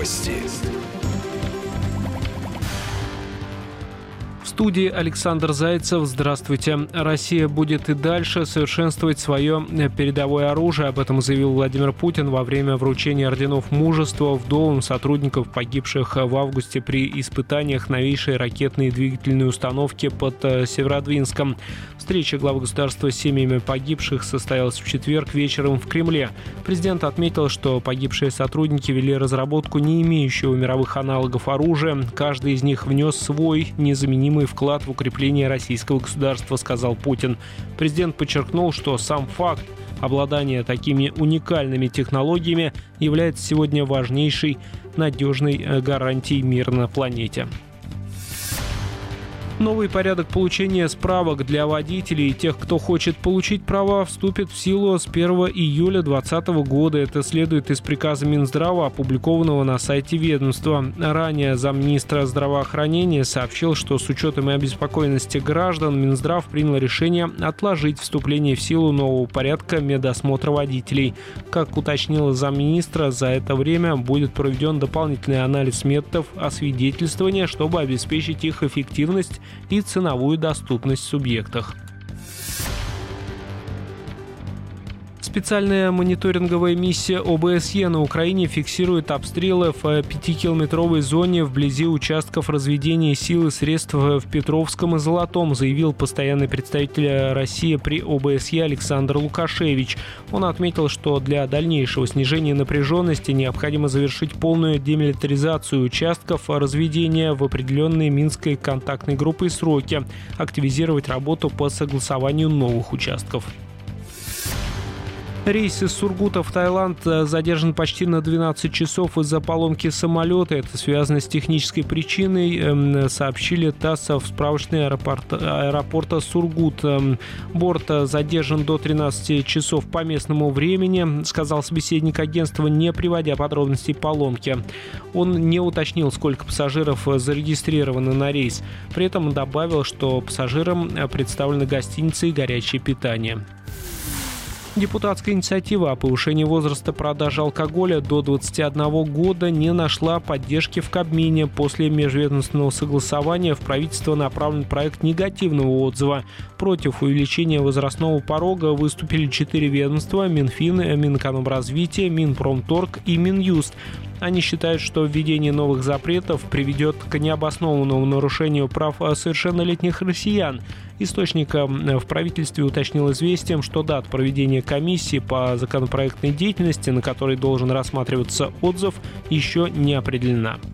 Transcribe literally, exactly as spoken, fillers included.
Новости. В студии Александр Зайцев. Здравствуйте. Россия будет и дальше совершенствовать свое передовое оружие. Об этом заявил Владимир Путин во время вручения орденов мужества вдовам сотрудников, погибших в августе при испытаниях новейшей ракетной двигательной установки под Северодвинском. Встреча главы государства с семьями погибших состоялась в четверг вечером в Кремле. Президент отметил, что погибшие сотрудники вели разработку не имеющего мировых аналогов оружия. Каждый из них внес свой незаменимый вклад в укрепление российского государства, сказал Путин. Президент подчеркнул, что сам факт обладания такими уникальными технологиями является сегодня важнейшей надежной гарантией мира на планете. Новый порядок получения справок для водителей и тех, кто хочет получить права, вступит в силу с первого июля двадцатого года. Это следует из приказа Минздрава, опубликованного на сайте ведомства. Ранее замминистра здравоохранения сообщил, что с учетом и обеспокоенности граждан Минздрав принял решение отложить вступление в силу нового порядка медосмотра водителей. Как уточнила замминистра, за это время будет проведен дополнительный анализ методов освидетельствования, чтобы обеспечить их эффективность и ценовую доступность в субъектах. Специальная мониторинговая миссия о бэ эс е на Украине фиксирует обстрелы в пятикилометровой зоне вблизи участков разведения сил и средств в Петровском и Золотом, заявил постоянный представитель России при о бэ эс е Александр Лукашевич. Он отметил, что для дальнейшего снижения напряженности необходимо завершить полную демилитаризацию участков разведения в определенные Минской контактной группой сроки, активизировать работу по согласованию новых участков. Рейс из Сургута в Таиланд задержан почти на двенадцать часов из-за поломки самолета. Это связано с технической причиной, сообщили ТАСС в справочной аэропорт, аэропорта Сургут. Борт задержан до тринадцати часов по местному времени, сказал собеседник агентства, не приводя подробностей поломки. Он не уточнил, сколько пассажиров зарегистрировано на рейс. При этом добавил, что пассажирам представлены гостиницы и горячее питание. Депутатская инициатива о повышении возраста продажи алкоголя до двадцати одного года не нашла поддержки в Кабмине. После межведомственного согласования в правительство направлен проект негативного отзыва. Против увеличения возрастного порога выступили четыре ведомства: Минфин, Минэкономразвитие, Минпромторг и Минюст. Они считают, что введение новых запретов приведет к необоснованному нарушению прав совершеннолетних россиян. Источник в правительстве уточнил «Известиям», что дата проведения комиссии по законопроектной деятельности, на которой должен рассматриваться отзыв, еще не определена.